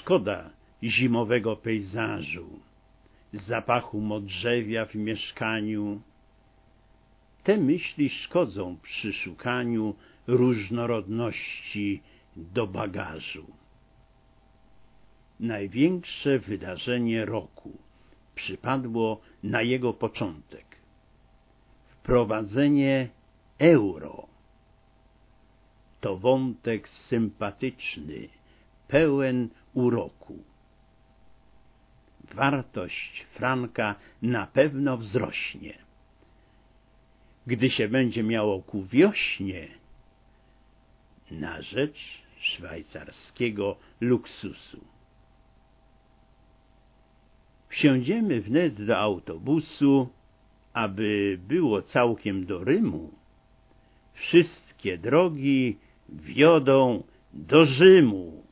szkoda zimowego pejzażu, zapachu modrzewia w mieszkaniu. Te myśli szkodzą przy szukaniu różnorodności do bagażu. Największe wydarzenie roku przypadło na jego początek. Wprowadzenie euro. To wątek sympatyczny, pełen uroku. Wartość franka na pewno wzrośnie. Gdy się będzie miało ku wiośnie, na rzecz szwajcarskiego luksusu. Wsiądziemy wnet do autobusu, aby było całkiem do Rymu. Wszystkie drogi wiodą do Rzymu.